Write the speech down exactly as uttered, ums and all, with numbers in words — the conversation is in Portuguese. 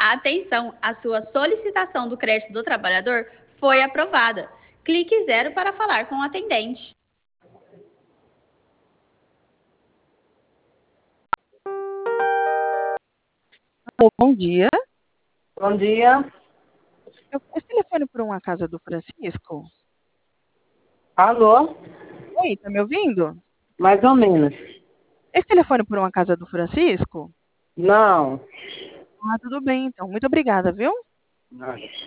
Atenção, a sua solicitação do crédito do trabalhador foi aprovada. Clique zero para falar com o atendente. Alô, bom dia. Bom dia. Eu, esse telefone por uma casa do Francisco? Alô? Oi, tá me ouvindo? Mais ou menos. Esse telefone por uma casa do Francisco? Não. Ah, tudo bem, então. Muito obrigada, viu? Nada.